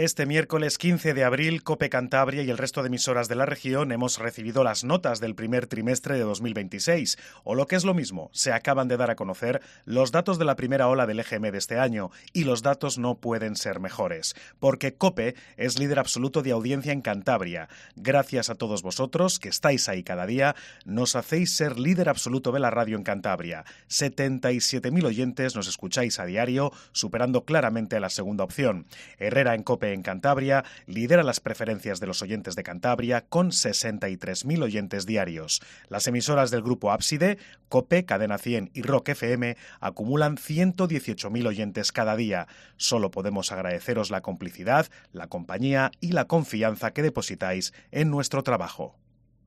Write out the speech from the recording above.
Este miércoles 15 de abril, COPE Cantabria y el resto de emisoras de la región hemos recibido las notas del primer trimestre de 2026, o lo que es lo mismo, se acaban de dar a conocer los datos de la primera ola del EGM de este año, y los datos no pueden ser mejores, porque COPE es líder absoluto de audiencia en Cantabria. Gracias a todos vosotros, que estáis ahí cada día, nos hacéis ser líder absoluto de la radio en Cantabria. 77.000 oyentes nos escucháis a diario, superando claramente a la segunda opción. Herrera en COPE en Cantabria lidera las preferencias de los oyentes de Cantabria con 63.000 oyentes diarios. Las emisoras del grupo Ábside, COPE, Cadena 100 y Rock FM acumulan 118.000 oyentes cada día. Solo podemos agradeceros la complicidad, la compañía y la confianza que depositáis en nuestro trabajo.